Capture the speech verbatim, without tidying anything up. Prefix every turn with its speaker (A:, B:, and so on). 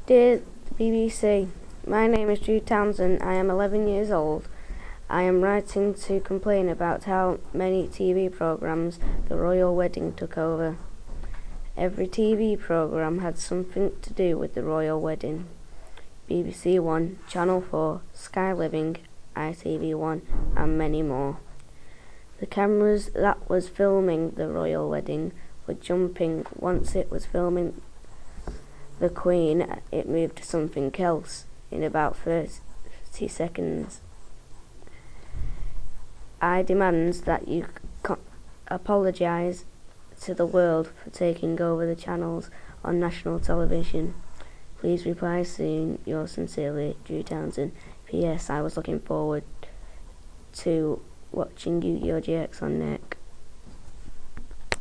A: Dear B B C, my name is Drew Townsend. I am eleven years old. I am writing to complain about how many T V programmes the royal wedding took over. Every T V programme had something to do with the royal wedding. B B C One, Channel four, Sky Living, I T V One and many more. The cameras that was filming the royal wedding were jumping. Once it was filming the Queen, it moved to something else in about thirty seconds. I demand that you co- apologise to the world for taking over the channels on national television. Please reply soon. Yours sincerely, Drew Townsend. P S. I was looking forward to watching Yu-Gi-Oh! G X on Nick.